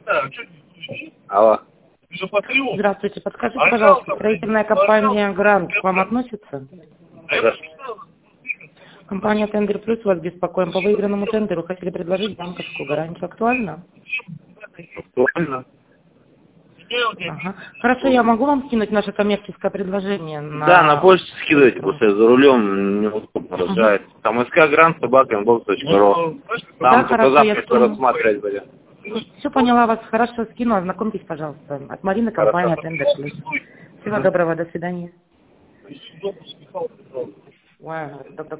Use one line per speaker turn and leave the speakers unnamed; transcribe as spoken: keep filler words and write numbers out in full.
Алло.
Здравствуйте, подскажите, пожалуйста, строительная компания «Грант» к вам относится?
Здравствуйте.
Компания «Тендер Плюс» вас беспокоим. По выигранному тендеру хотели предложить банковскую гарантию. Актуально?
Актуально.
Ага. Хорошо, я могу вам скинуть наше коммерческое предложение? На...
Да, на почту скидывайте, просто я за рулем неудобно разжать. Uh-huh. Там СК Грант собака инбокс точка ру. Там
да,
только
хорошо,
завтра
скину...
рассматривать будем.
Все поняла вас, хорошо, скину, ознакомьтесь, пожалуйста. От Марины, компания «Тендер Плюс». Всего uh-huh. доброго, до свидания. Wow,